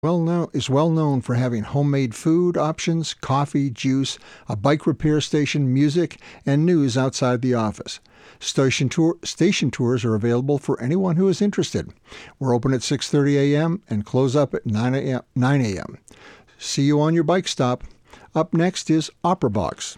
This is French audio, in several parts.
Is well known for having homemade food options, coffee, juice, a bike repair station, music, and news outside the office. Station tours are available for anyone who is interested. We're open at 6:30 a.m. and close up at 9 a.m. See you on your bike stop. Up next is Opera Box.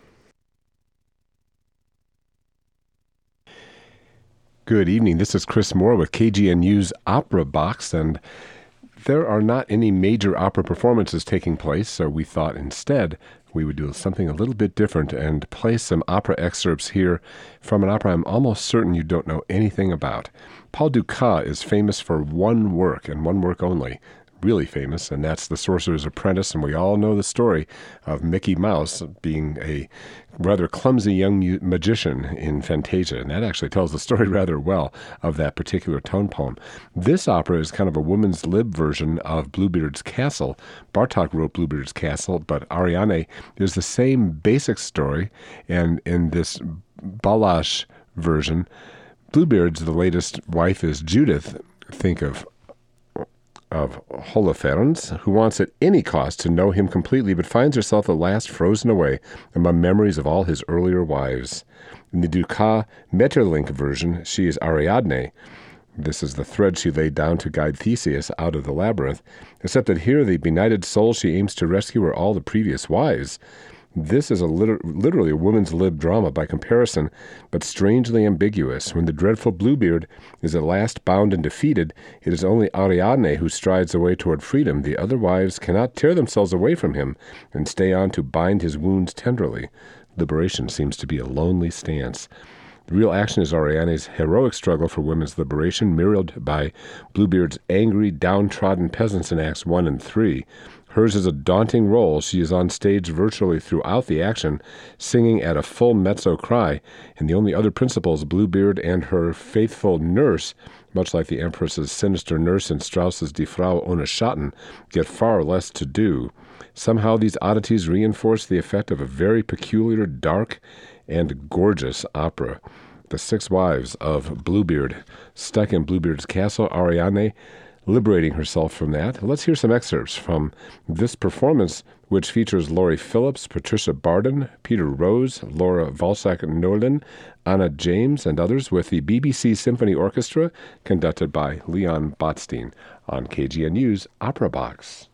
Good evening. This is Chris Moore with KGNU's Opera Box, and there are not any major opera performances taking place, so we thought instead we would do something a little bit different and play some opera excerpts here from an opera I'm almost certain you don't know anything about. Paul Dukas is famous for one work and one work only, really famous, and that's The Sorcerer's Apprentice, and we all know the story of Mickey Mouse being a rather clumsy young magician in Fantasia, and that actually tells the story rather well of that particular tone poem. This opera is kind of a woman's lib version of Bluebeard's Castle. Bartók wrote Bluebeard's Castle, but Ariadne is the same basic story, and in this Balázs version, Bluebeard's the latest wife is Judith. Think of Holofernes, who wants at any cost to know him completely, but finds herself at last frozen away among memories of all his earlier wives. In the Dukas Maeterlinck version, she is Ariadne. This is the thread she laid down to guide Theseus out of the labyrinth, except that here the benighted soul she aims to rescue are all the previous wives. This is literally a woman's lib drama by comparison, but strangely ambiguous. When the dreadful Bluebeard is at last bound and defeated, it is only Ariadne who strides away toward freedom. The other wives cannot tear themselves away from him and stay on to bind his wounds tenderly. Liberation seems to be a lonely stance. The real action is Ariadne's heroic struggle for women's liberation, mirrored by Bluebeard's angry, downtrodden peasants in Acts 1 and 3. Hers is a daunting role. She is on stage virtually throughout the action, singing at a full mezzo cry, and the only other principals, Bluebeard and her faithful nurse, much like the Empress's sinister nurse in Strauss's Die Frau ohne Schatten, get far less to do. Somehow these oddities reinforce the effect of a very peculiar, dark, and gorgeous opera. The six wives of Bluebeard, stuck in Bluebeard's castle, Ariadne liberating herself from that. Let's hear some excerpts from this performance, which features Laurie Phillips, Patricia Barden, Peter Rose, Laura Valsack-Nolan, Anna James, and others, with the BBC Symphony Orchestra, conducted by Leon Botstein, on KGNU's Opera Box.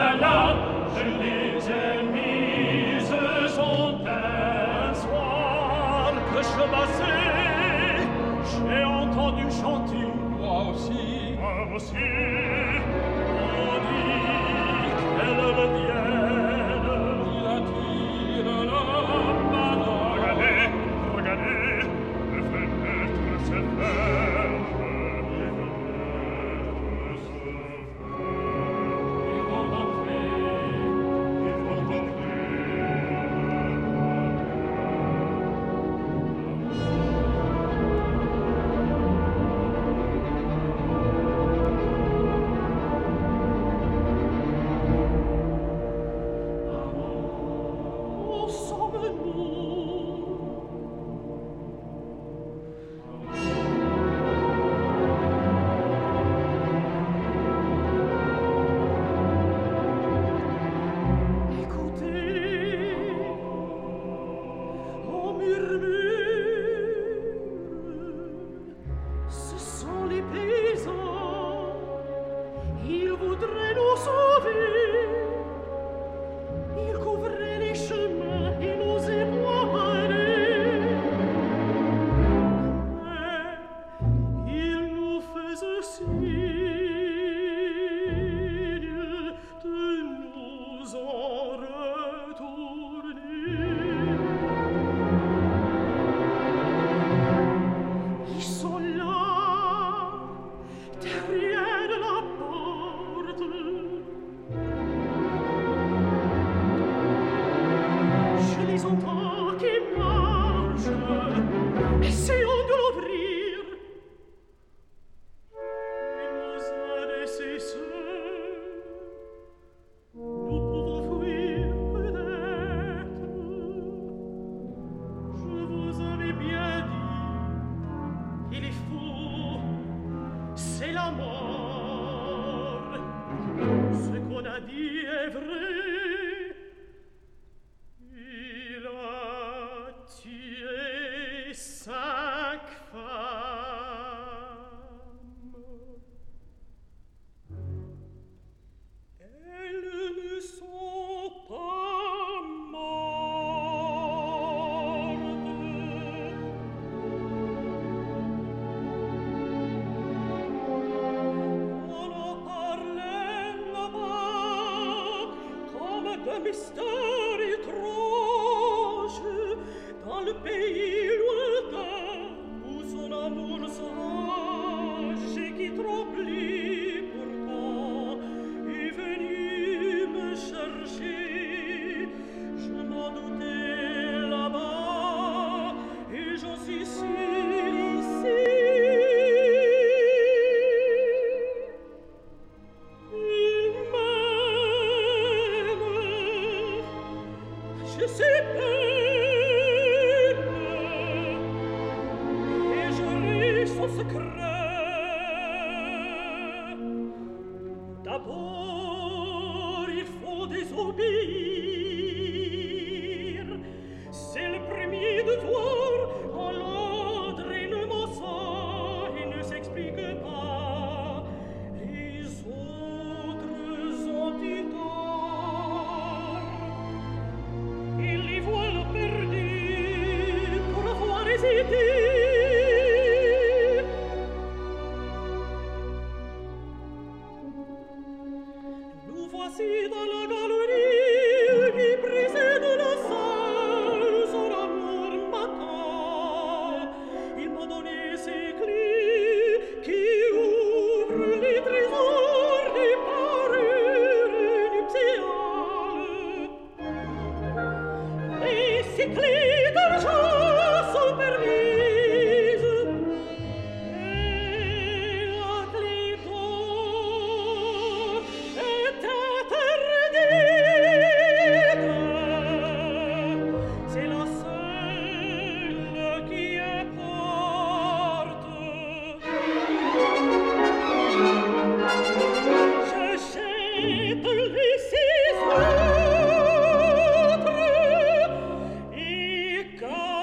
God.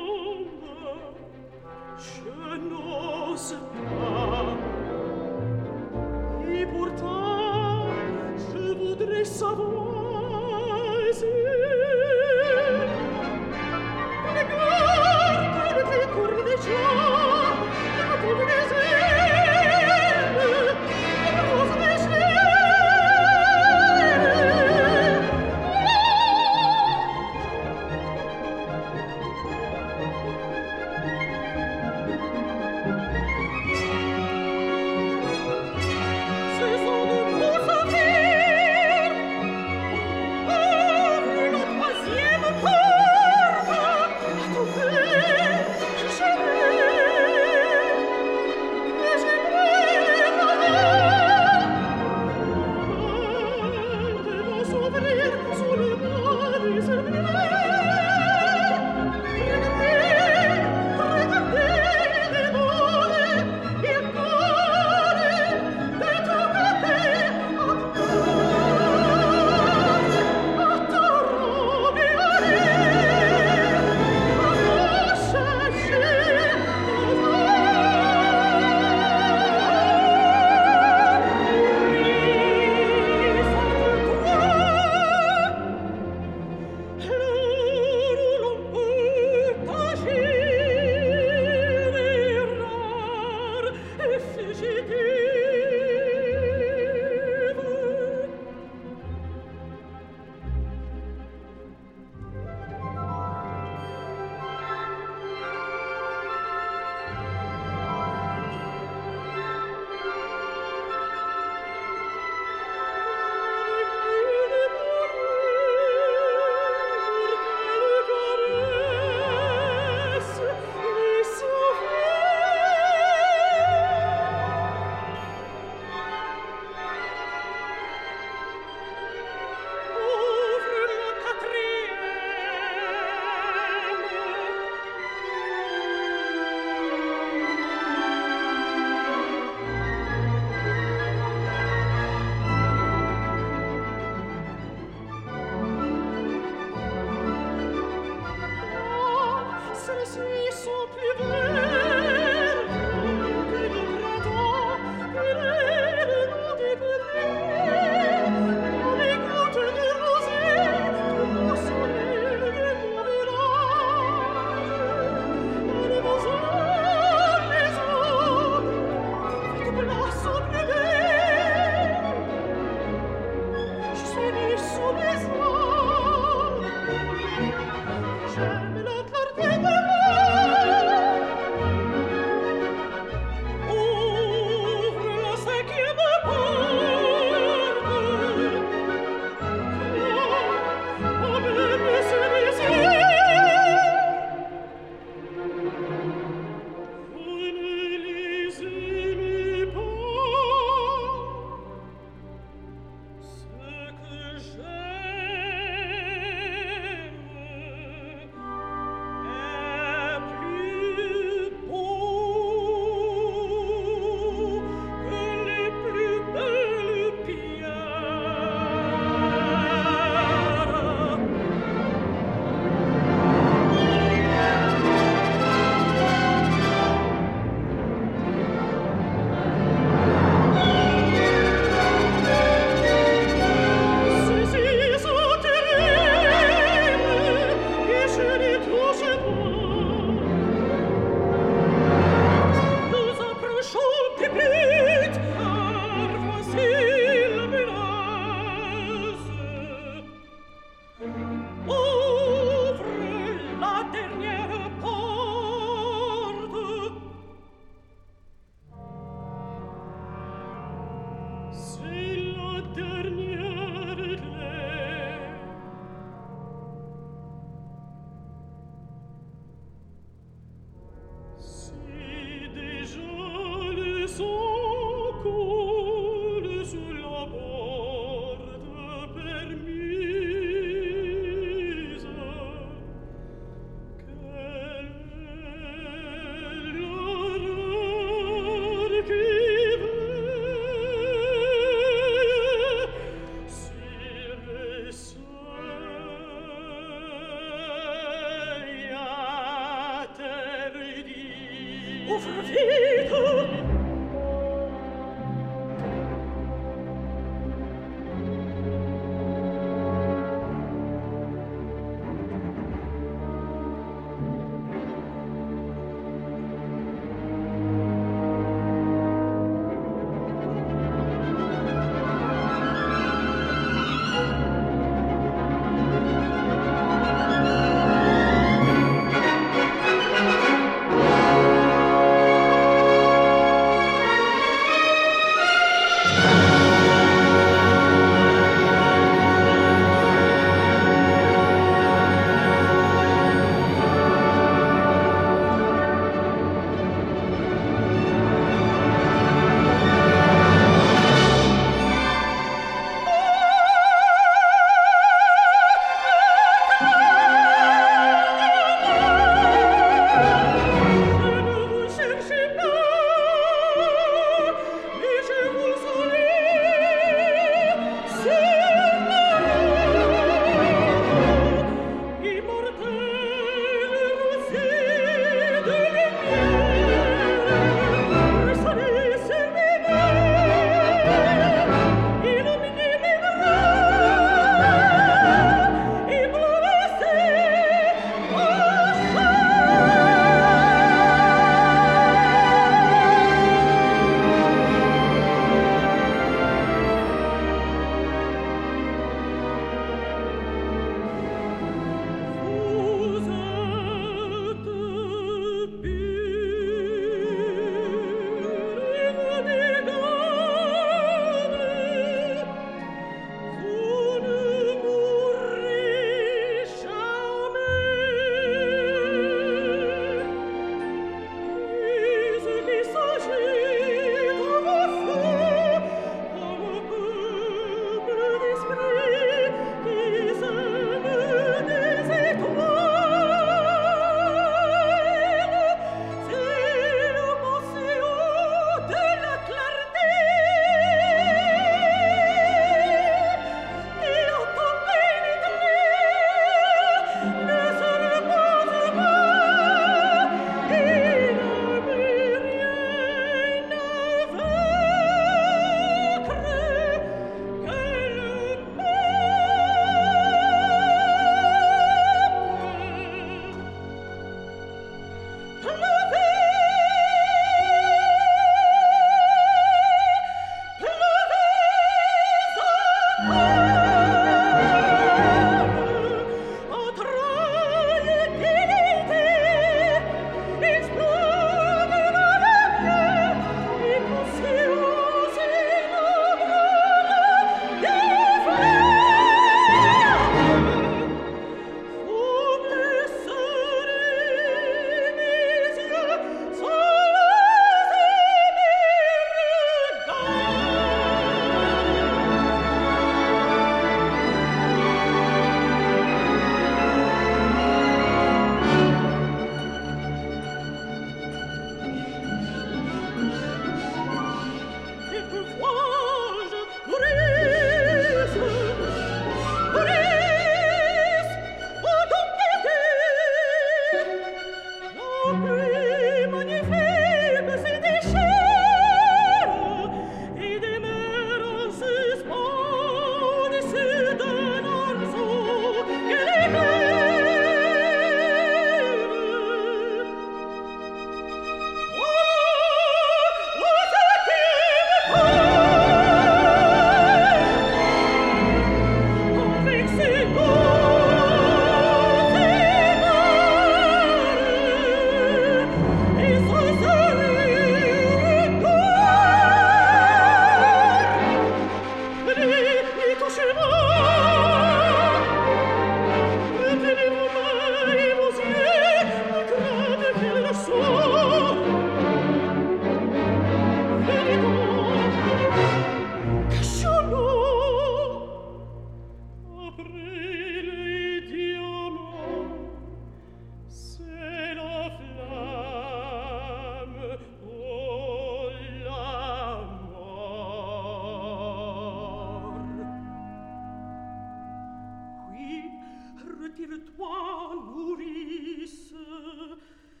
Retire-toi, nourrice,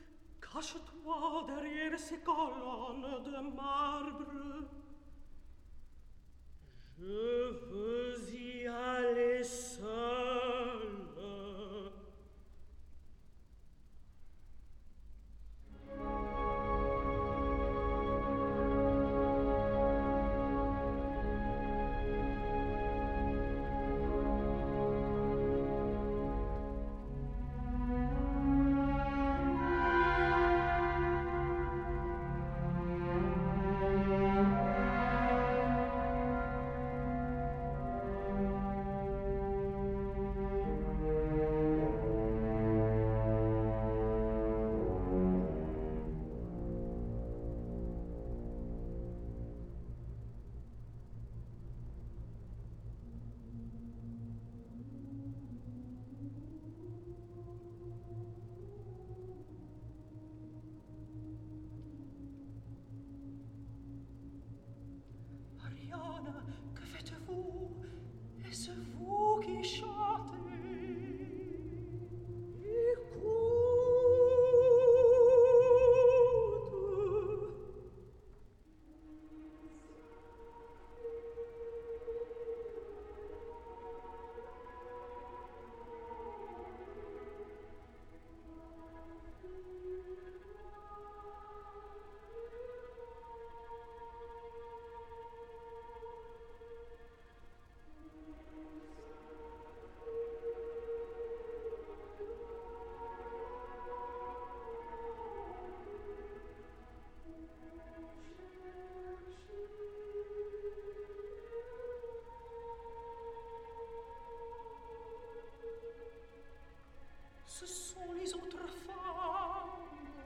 Cache-toi derrière ces colonnes de marbre. Je veux y aller seul. Que faites-vous? Est-ce vous qui chantez? Écoute. Ce sont les autres femmes.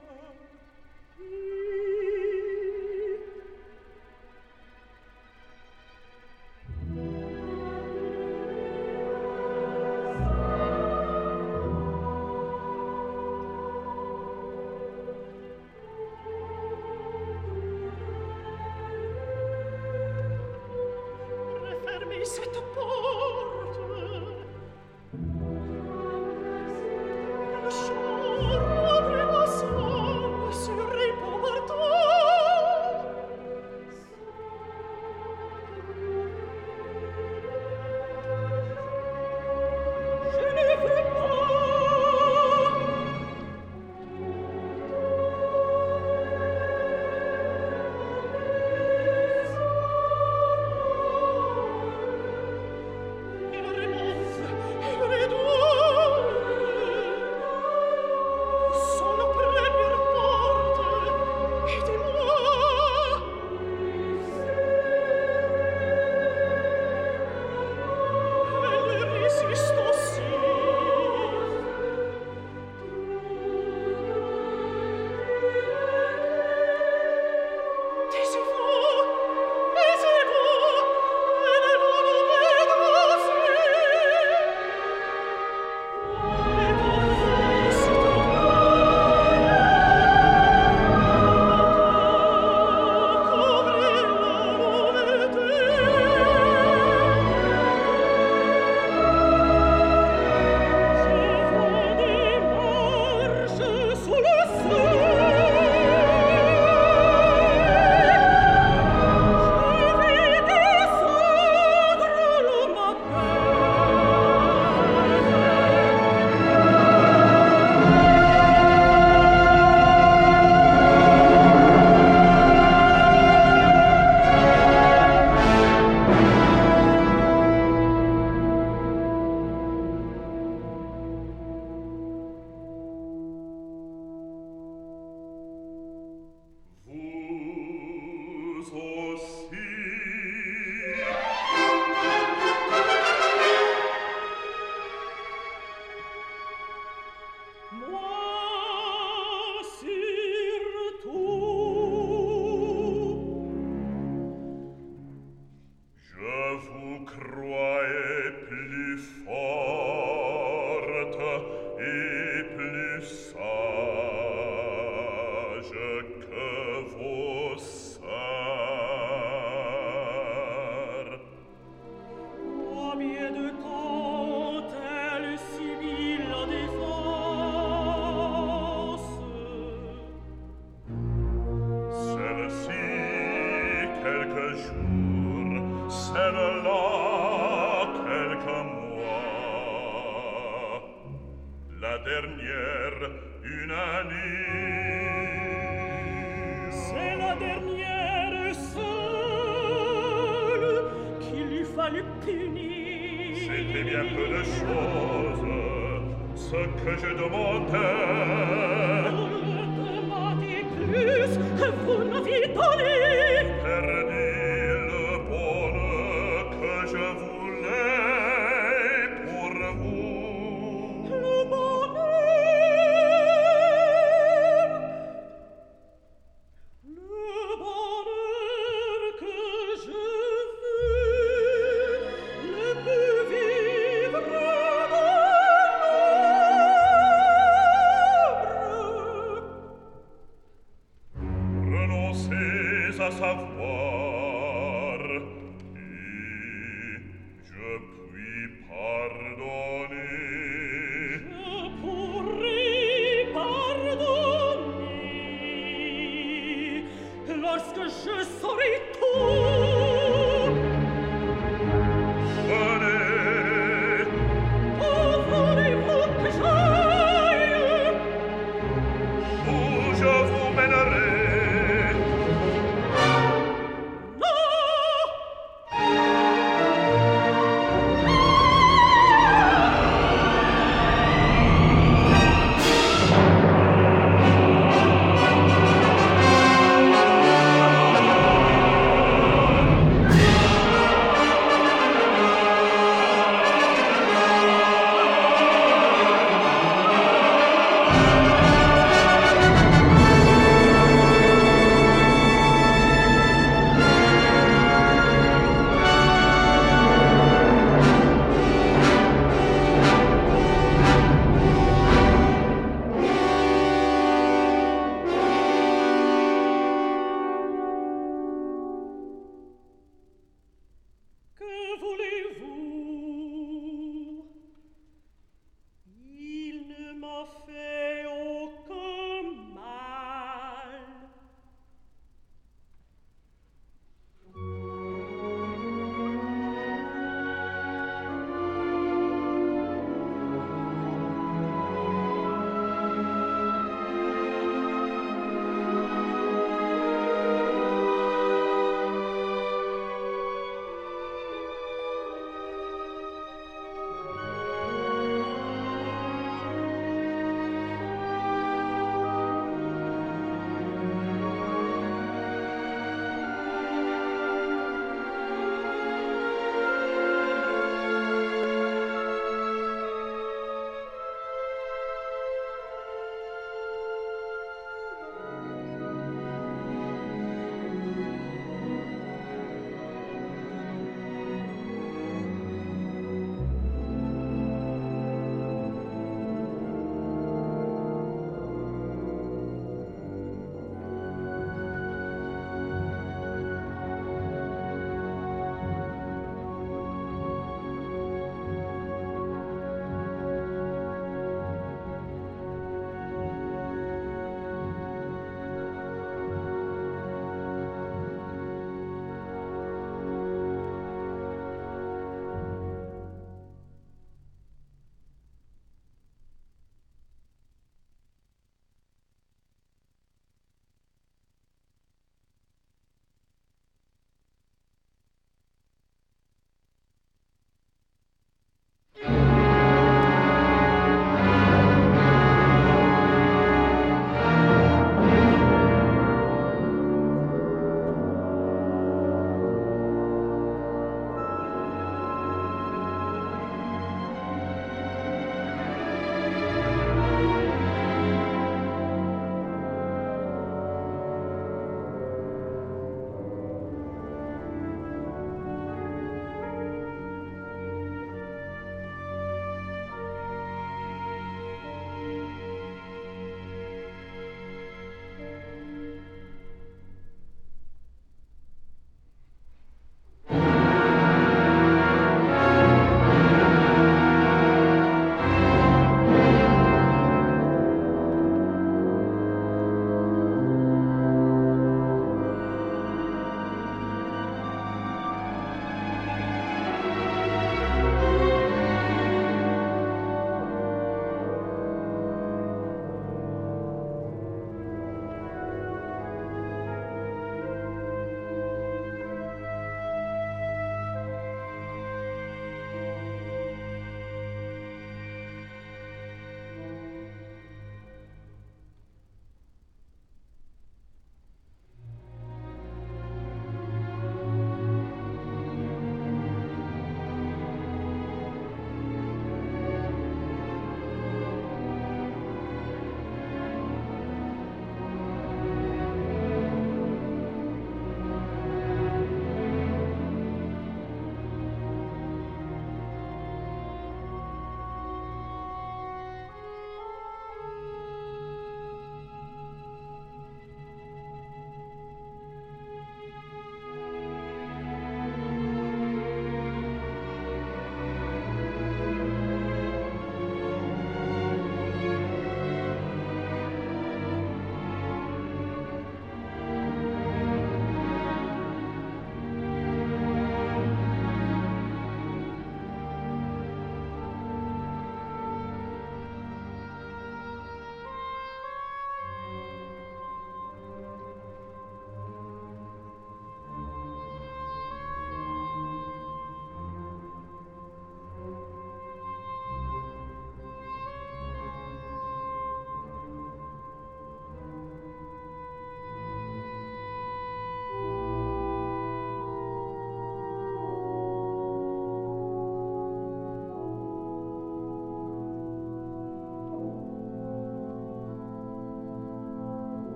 Refermez cette porte. Le jour après la somme se répand partout. Je ne veux pas. Il remonte, il redouane. Poussons la première porte. Aidez-moi. Elle résiste aussi. Taisez-vous, taisez-vous, élevons nos mains et ton fils est couvrez la Je vois des marches sous le feu. Je vais descendre le matin. Vous aussi. Moi surtout. Je vous croyais plus forte et plus sage que vos sœurs. Combien de temps elle subit la défense? la dernière unanime. C'est la dernière seule qu'il eût fallu punir. C'était bien peu de choses ce que je demandais. Vous le demandiez plus que vous n'aviez donné. Perdis le bonheur que je voulais pour vous. Le bonheur que je veux ne peut vivre dans l'ombre. Renoncez à savoir et je puis pardonner. Je pourrai pardonner lorsque je saurai tout. Venez, Où voulez-vous que j'aille? où je vous mènerai.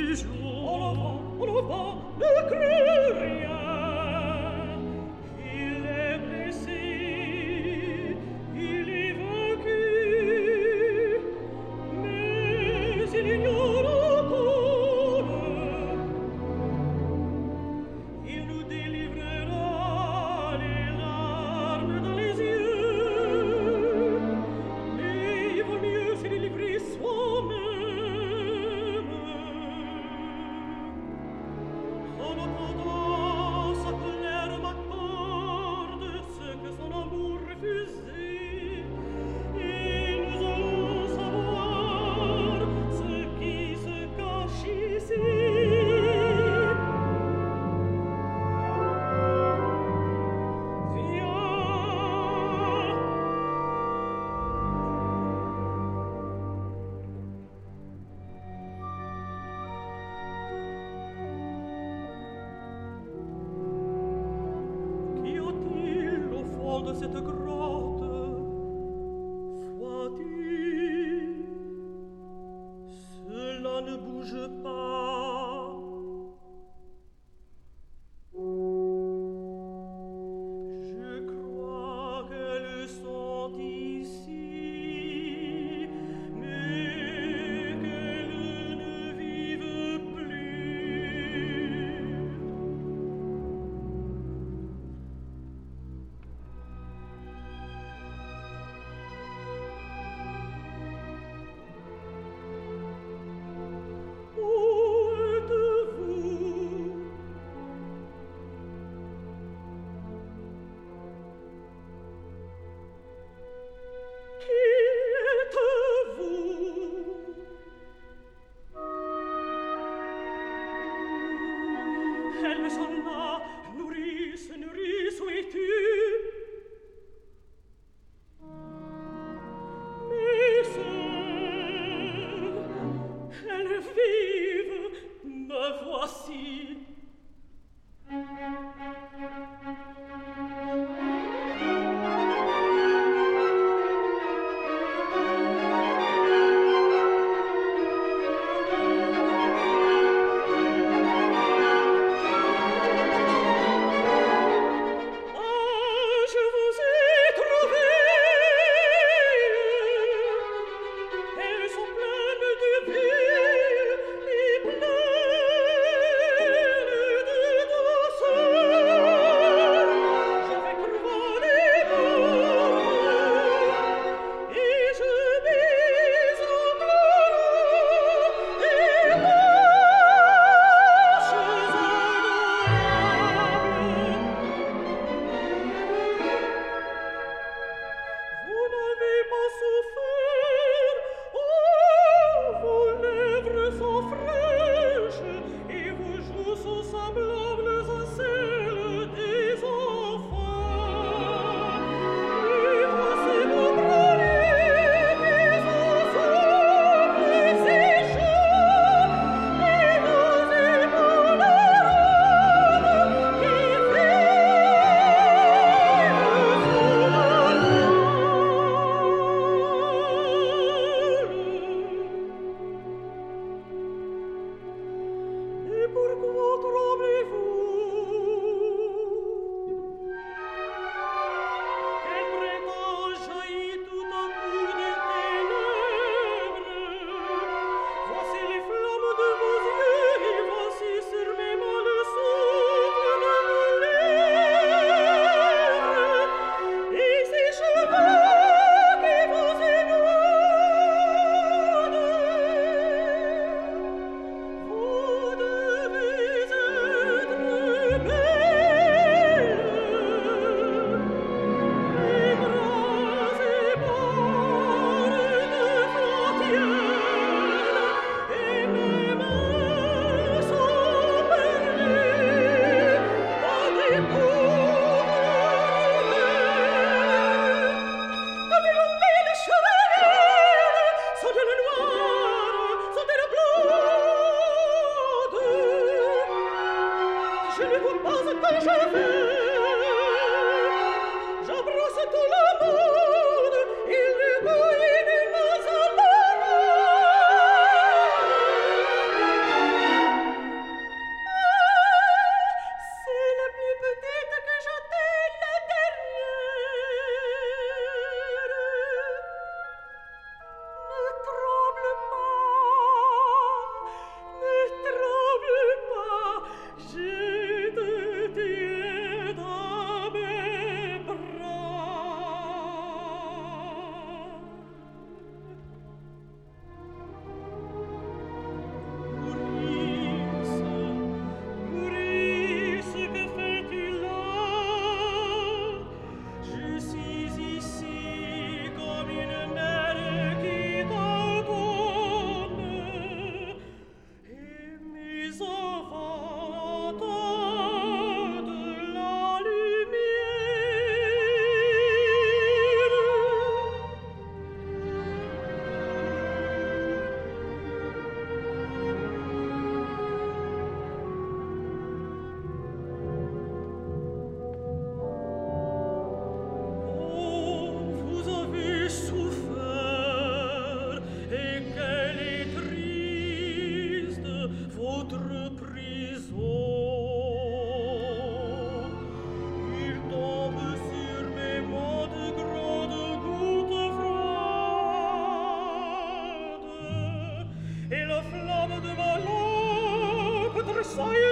du jour. On ne crut rien. Il est blessé, il est vaincu, mais il ignore encore. Il nous délivrera les larmes dans les yeux, mais il vaut mieux se délivrer soi-même. En entendant sa colère m'accorde ce que son amour refusait, et nous allons savoir ce qui se cache ici. Qu'y a-t-il au fond de cette grotte? Vois-tu, cela ne bouge pas. Je crois qu'elles sont ici, mais qu'elles ne vivent plus. Où êtes-vous? Qui êtes-vous? Elles sont là, nourrice, nourrice, où es-tu? Mes sœurs, elles vivent, me voici. Ah, je vous ai trouvé. Elles sont pleines de vie et pleines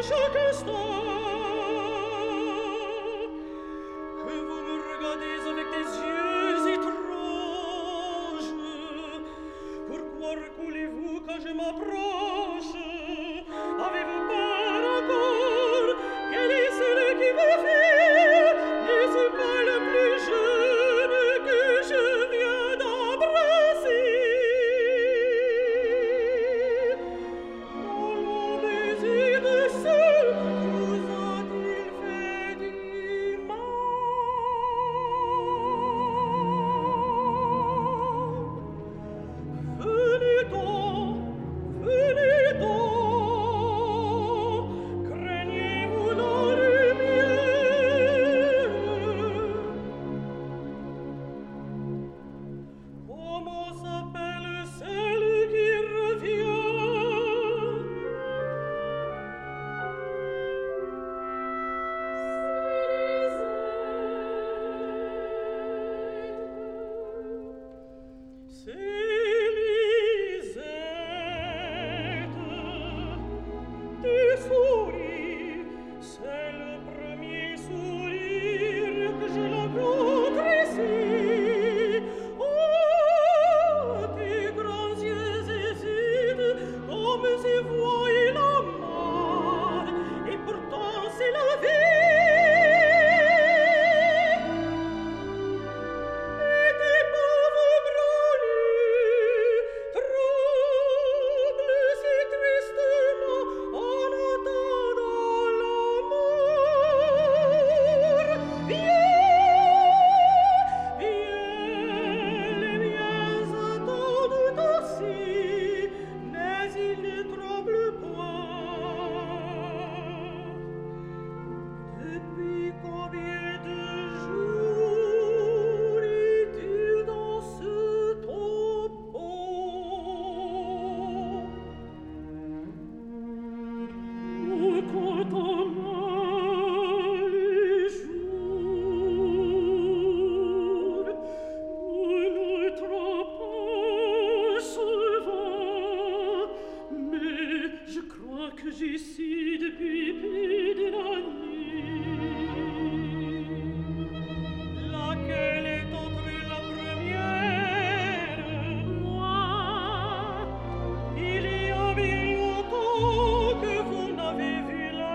chaque instant. Que vous me regardez avec des yeux étranges. Pourquoi reculez-vous quand je m'approche? Avez-vous peur encore? Quel est celui qui me fait? N'est-ce pas le plus jeune que je viens d'embrasser? Dans le baiser de seul, vous a-t-il fait du mal? Venez donc, craignez-vous dans le miel? Comment s'appelle celle qui revient? C'est Lisette. Tu souris, c'est le premier sourire que je rencontre ici. Oh, tes grands yeux hésitent comme si voyaient la mort, et pourtant c'est la vie. Et tes pauvres bras nus tremblent si tristement en attendant l'amour. Viens, les miens attendent aussi, mais ils ne tremblent point. Depuis combien de jours es-tu dans ce tombeau? Quand on a les jours, notre pas souvent, mais je crois que j'y suis depuis plus d'une année. Laquelle est entre la première? Moi, il y a bien longtemps que vous n'avez vu la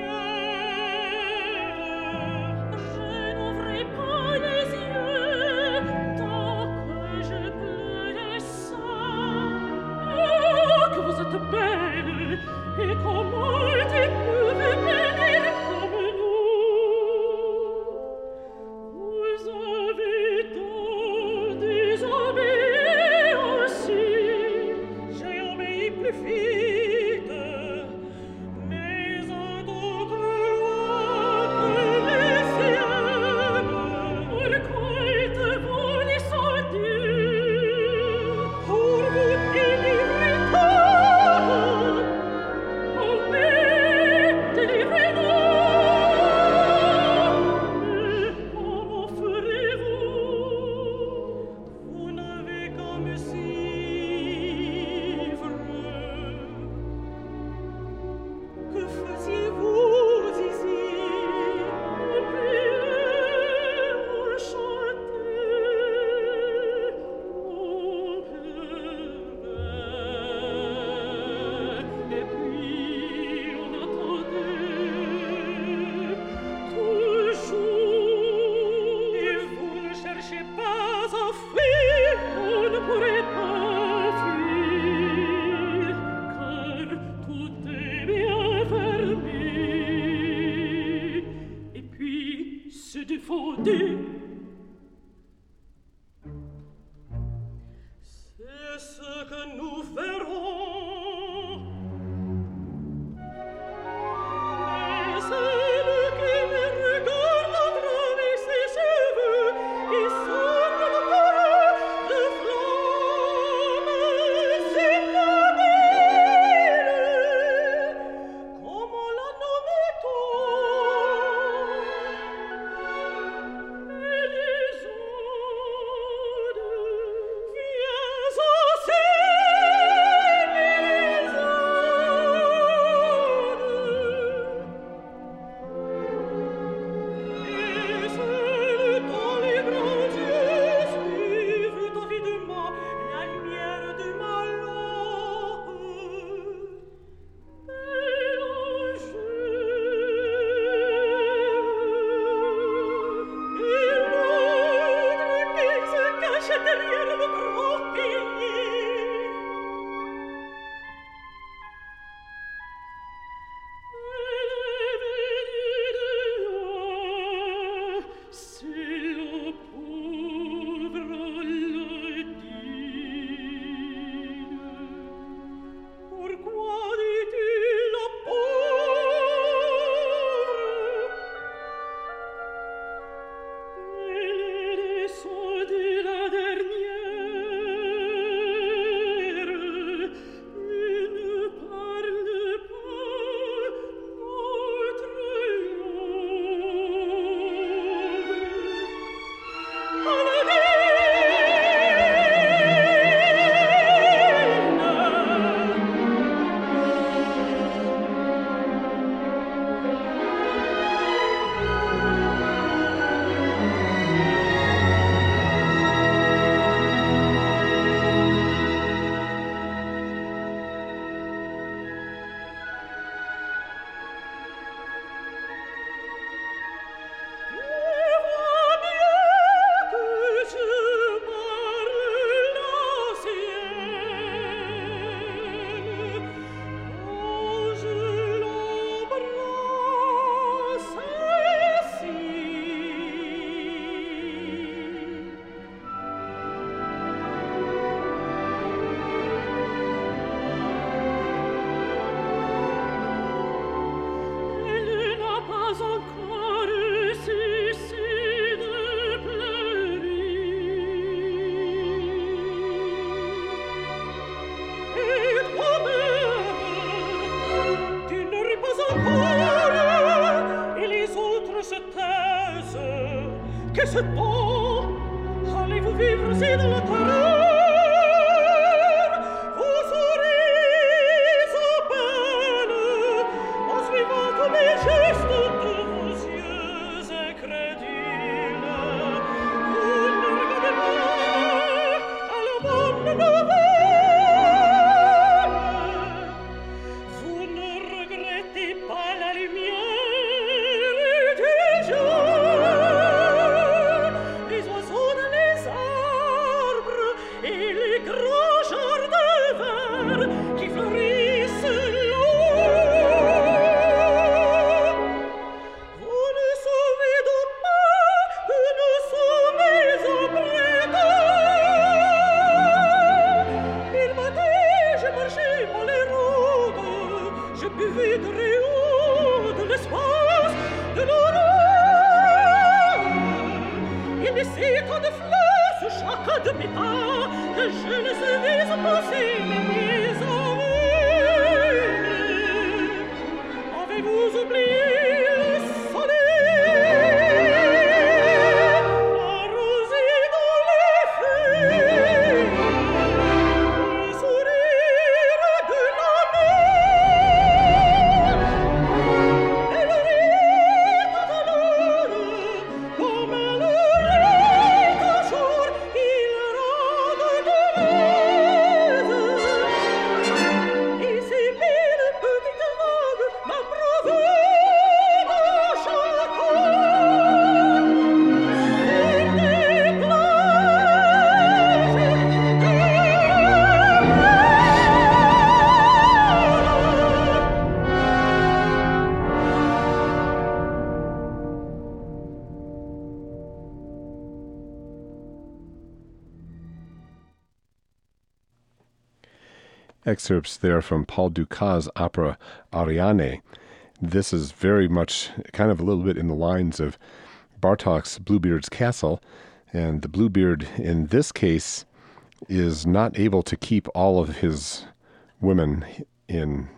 lumière. Je n'ouvrais pas les yeux tant que je pleurais ça. Oh, que vous êtes belle, et comment tu peux venir comme nous? Vous avez tant désobéi aussi. J'ai obéi plus vite, mais en d'autres lois que les siennes. Pourquoi êtes-vous descendu? Pour vous délivrer tout. Oh, mais délivrez-nous. Mais comment ferez-vous? Vous n'avez qu'à me suivre. Que faisiez-vous ici? Priez, chantez, on pleurait, et puis on attendait toujours. Et vous ne cherchez pas à fuir, on ne pourrait pas fuir, car tout est bien fermé. Et puis se défendez. C'est ce que nous ferons. Mais celle qui me regarde à travers ses cheveux et semble encore de flammes s'épanouir. Comment la nomme-t-on? Mélisande, viens aussi. ce temps, allez-vous vivre aussi dans la terreur? Vous sourire à peine, en suivant tous les gestes de vos yeux incrédules. Vous ne regardez pas à la bonne nouvelle. Vous ne regrettez pas la lumière du jour, les oiseaux dans les arbres et les grands jardins verts qui fleurissent là. Vous ne savez donc pas que nous sommes en prétend. Il matin, je marchais par les routes, je buvais très haut de l'espace de l'aurore. Il laissait tant de fleurs sur chacun de mes pas que je ne savais où passer mes pieds aveugles. Avez-vous oublié le soleil, la rosée dans les feuilles, le sourire de la mer, et le rire tout à l'heure, comme le rire d'un jour qu'il rend de l'aise. Et ces mille petites vagues m'approuvaient à chaque heure. Excerpts there from Paul Dukas' opera Ariane. This is very much kind of a little bit in the lines of Bartók's Bluebeard's Castle, and the Bluebeard in this case is not able to keep all of his women in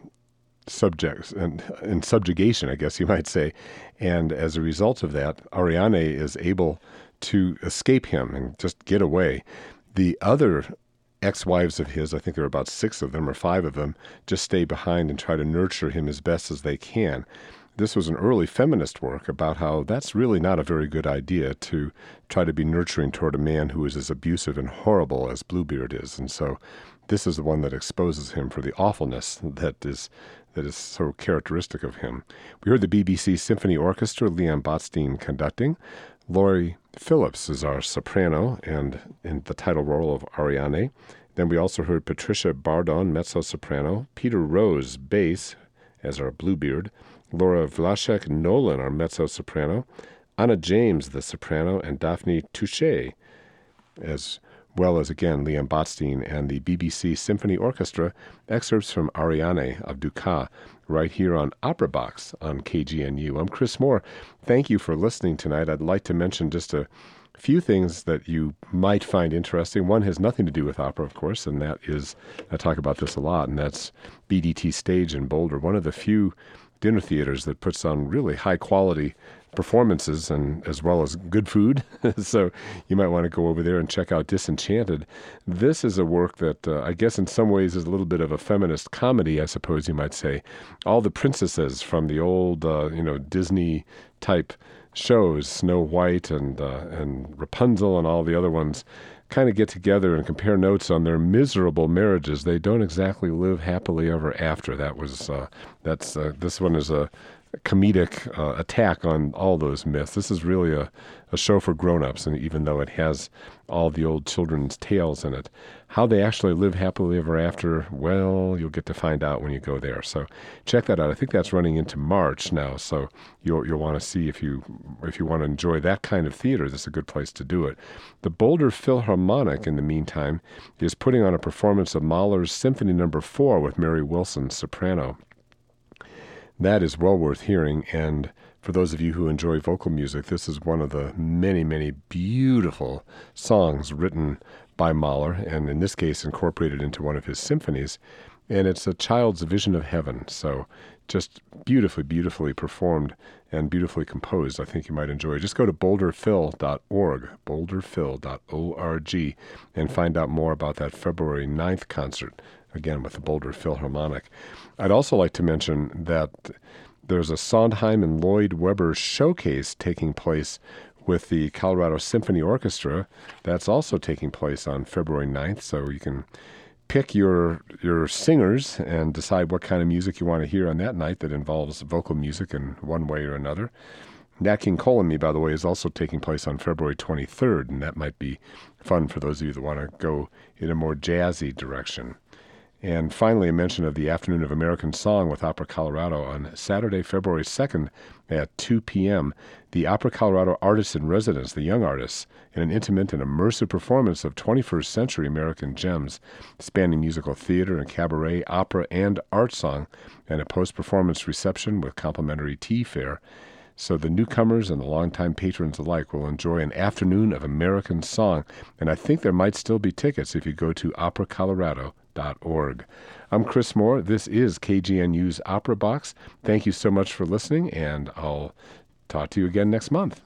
subjugation, I guess you might say. And as a result of that, Ariane is able to escape him and just get away. The other ex-wives of his, I think there are about 6 of them or 5 of them, just stay behind and try to nurture him as best as they can. This was an early feminist work about how that's really not a very good idea to try to be nurturing toward a man who is as abusive and horrible as Bluebeard is. And so this is the one that exposes him for the awfulness that is so characteristic of him. We heard the BBC Symphony Orchestra, Leon Botstein conducting. Laurie Phillips is our soprano and in the title role of Ariane. Then we also heard Patricia Bardon, mezzo-soprano, Peter Rose, bass, as our Bluebeard, Laura Vlasic-Nolan, our mezzo-soprano, Anna James, the soprano, and Daphne Touché, as well as, again, Leon Botstein and the BBC Symphony Orchestra, excerpts from Ariane of Dukas, right here on Opera Box on KGNU. I'm Chris Moore. Thank you for listening tonight. I'd like to mention just a few things that you might find interesting. One has nothing to do with opera, of course, and that is, I talk about this a lot, and that's BDT Stage in Boulder, one of the few dinner theaters that puts on really high-quality performances and as well as good food. So you might want to go over there and check out Disenchanted. This is a work that I guess in some ways is a little bit of a feminist comedy, I suppose you might say. All the princesses from the old, Disney-type shows, Snow White and Rapunzel and all the other ones, kind of get together and compare notes on their miserable marriages. They don't exactly live happily ever after. This one is a comedic attack on all those myths. This is really a show for grown-ups, and even though it has all the old children's tales in it, how they actually live happily ever after, well, you'll get to find out when you go there. So check that out. I think that's running into March now, so you'll want to see if you want to enjoy that kind of theater, this is a good place to do it. The Boulder Philharmonic, in the meantime, is putting on a performance of Mahler's Symphony No. 4 with Mary Wilson, soprano. That is well worth hearing, and for those of you who enjoy vocal music, this is one of the many, many beautiful songs written by Mahler, and in this case incorporated into one of his symphonies. and it's a child's vision of heaven. So just beautifully, beautifully performed and beautifully composed. I think you might enjoy it. Just go to boulderphil.org, boulderphil.org, and find out more about that February 9th concert, again with the Boulder Philharmonic. I'd also like to mention that there's a Sondheim and Lloyd Webber showcase taking place with the Colorado Symphony Orchestra. That's also taking place on February 9th, so you can pick your singers and decide what kind of music you want to hear on that night that involves vocal music in one way or another. Nat King Cole and Me, by the way, is also taking place on February 23rd, and that might be fun for those of you that want to go in a more jazzy direction. And finally, a mention of the Afternoon of American Song with Opera Colorado on Saturday, February 2nd at 2 p.m. The Opera Colorado Artists in Residence, the young artists, in an intimate and immersive performance of 21st century American gems, spanning musical theater and cabaret, opera, and art song, and a post-performance reception with complimentary tea fare. So the newcomers and the longtime patrons alike will enjoy an Afternoon of American Song, and I think there might still be tickets if you go to operacolorado.org. I'm Chris Moore. This is KGNU's Opera Box. Thank you so much for listening, and I'll talk to you again next month.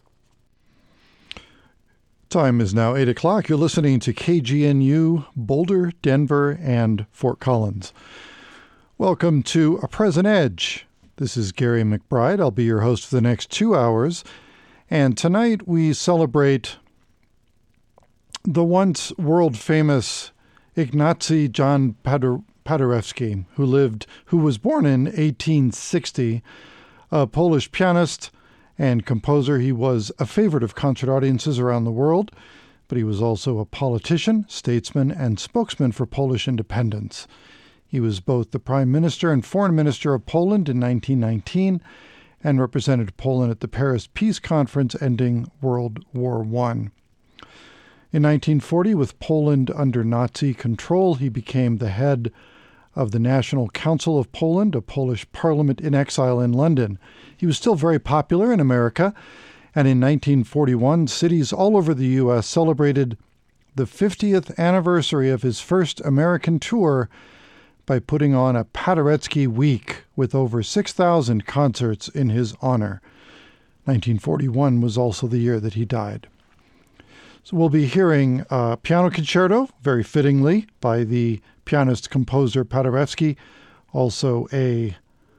Time is now 8 o'clock. You're listening to KGNU, Boulder, Denver, and Fort Collins. Welcome to A Present Edge. This is Gary McBride. I'll be your host for the next 2 hours. And tonight we celebrate the once world-famous Ignacy Jan Paderewski, who was born in 1860, a Polish pianist and composer. He was a favorite of concert audiences around the world, but he was also a politician, statesman, and spokesman for Polish independence. He was both the Prime Minister and Foreign Minister of Poland in 1919 and represented Poland at the Paris Peace Conference ending World War I. In 1940, with Poland under Nazi control, he became the head of the National Council of Poland, a Polish parliament in exile in London. He was still very popular in America, and in 1941, cities all over the U.S. celebrated the 50th anniversary of his first American tour by putting on a Paderewski Week with over 6,000 concerts in his honor. 1941 was also the year that he died. So we'll be hearing a piano concerto, very fittingly, by the pianist-composer Paderewski, also an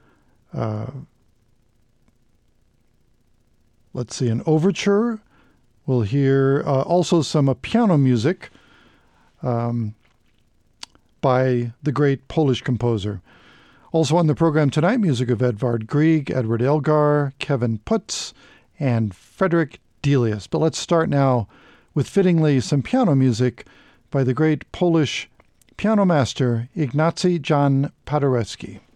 overture. We'll hear also some piano music by the great Polish composer. Also on the program tonight, music of Edvard Grieg, Edward Elgar, Kevin Putz, and Frederick Delius. But let's start now with fittingly some piano music by the great Polish piano master Ignacy Jan Paderewski.